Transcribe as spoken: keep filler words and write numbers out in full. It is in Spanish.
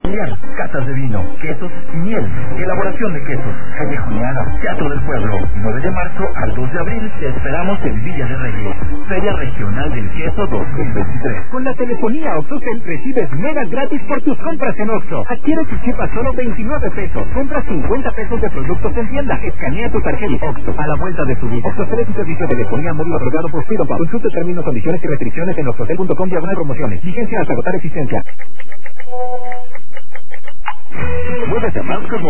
Catas de vino, quesos y miel. Elaboración de quesos. Callejoneada, Teatro del Pueblo. nueve de marzo al dos de abril te esperamos en Villa de Reyes. Feria Regional del Queso dos mil veintitrés. Con la telefonía OxxoCell recibes megas gratis por tus compras en Oxxo. Adquiere tu chip a solo veintinueve pesos. Compra cincuenta pesos de productos en tienda. Escanea tu tarjeta. Oxxo, a la vuelta de tu vida. OxxoCell es un servicio de telefonía móvil otorgado por Freedom Pub. Consulte términos, condiciones y restricciones en oxxocell punto com diagonal promociones. Vigencia hasta agotar existencia. Muévete más como